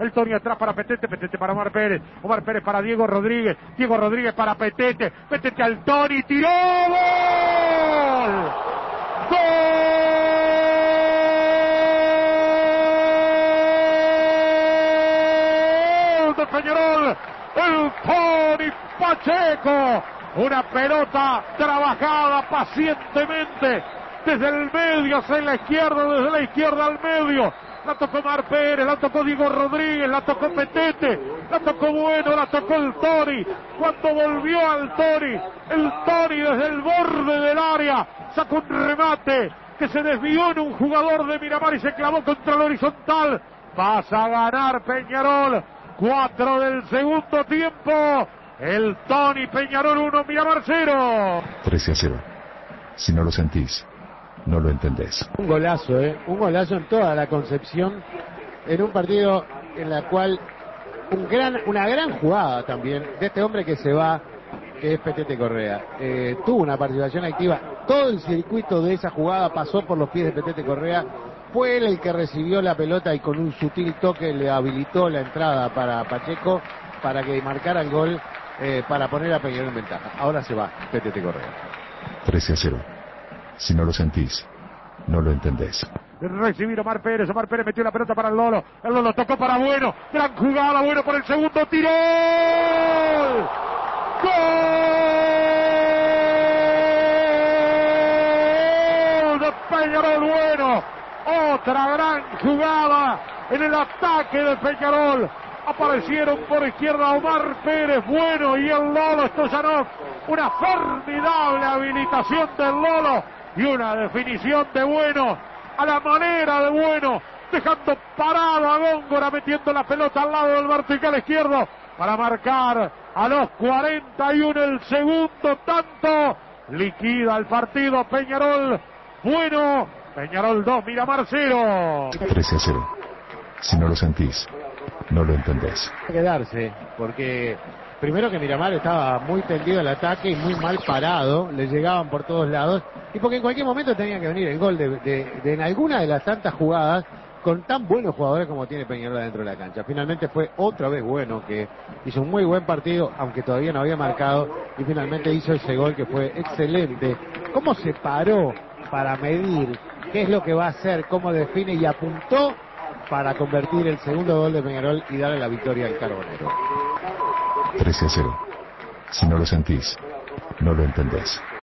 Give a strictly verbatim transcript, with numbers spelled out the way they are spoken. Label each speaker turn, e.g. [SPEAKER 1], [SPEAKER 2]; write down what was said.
[SPEAKER 1] El Tony atrás para Petete, Petete para Omar Pérez, Omar Pérez para Diego Rodríguez, Diego Rodríguez para Petete, Petete al Tony, tiró, ¡gol! ¡Gol de Peñarol! El Tony Pacheco, una pelota trabajada pacientemente desde el medio hacia la izquierda, desde la izquierda al medio. La tocó Omar Pérez, la tocó Diego Rodríguez, la tocó Petete, la tocó Bueno, la tocó el Tony. Cuando volvió al Tony, el Tony desde el borde del área sacó un remate que se desvió en un jugador de Miramar y se clavó contra el horizontal. Vas a ganar Peñarol. Cuatro del segundo tiempo. El Tony, Peñarol uno, Miramar cero.
[SPEAKER 2] trece a cero. Si no lo sentís, no lo entendés.
[SPEAKER 3] Un golazo, ¿eh? Un golazo en toda la concepción, en un partido en la cual un gran, una gran jugada también de este hombre que se va, que es Petete Correa. Eh, tuvo una participación activa, todo el circuito de esa jugada pasó por los pies de Petete Correa. Fue él el que recibió la pelota y con un sutil toque le habilitó la entrada para Pacheco para que marcara el gol, eh, para poner a Peñarol en ventaja. Ahora se va Petete Correa.
[SPEAKER 2] trece a cero. Si no lo sentís, no lo entendés.
[SPEAKER 1] Recibir Omar Pérez, Omar Pérez metió la pelota para el Lolo, el Lolo tocó para Bueno, gran jugada, Bueno por el segundo, tiró, ¡gol! De Peñarol, Bueno, otra gran jugada en el ataque de Peñarol. Aparecieron por izquierda Omar Pérez, Bueno y el Lolo Stoyanov. Una formidable habilitación del Lolo y una definición de Bueno a la manera de Bueno, dejando parado a Góngora, metiendo la pelota al lado del vertical izquierdo para marcar a los cuarenta y uno el segundo tanto. Liquida el partido Peñarol. Bueno, Peñarol dos, Miramar cero.
[SPEAKER 2] trece a cero. Si no lo sentís, no lo entendés.
[SPEAKER 3] Hay que quedarse, porque primero que Miramar estaba muy tendido al ataque y muy mal parado, le llegaban por todos lados, y porque en cualquier momento tenía que venir el gol de, de, de en alguna de las tantas jugadas con tan buenos jugadores como tiene Peñarol dentro de la cancha. Finalmente fue otra vez Bueno, que hizo un muy buen partido, aunque todavía no había marcado, y finalmente hizo ese gol que fue excelente. Cómo se paró para medir qué es lo que va a hacer, cómo define y apuntó para convertir el segundo gol de Peñarol y darle la victoria al Carbonero.
[SPEAKER 2] trece a cero. Si no lo sentís, no lo entendés.